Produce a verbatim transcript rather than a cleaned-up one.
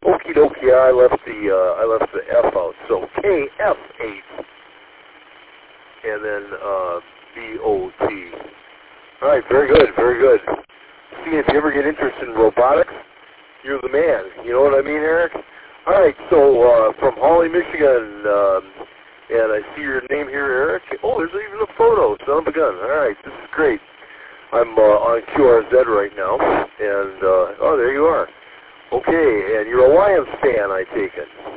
Okie dokie, I left the uh, I left the F out. So K F eight, and then uh, B O T. All right, very good, very good. See, if you ever get interested in robotics, you're the man. You know what I mean, Eric? All right, so uh, from Hawley, Michigan, um, and I see your name here, Eric. Oh, there's even a photo. Son of a gun. All right, this is great. I'm uh, on Q R Z right now, and uh, oh, there you are. Okay, and you're a Lions fan, I take it.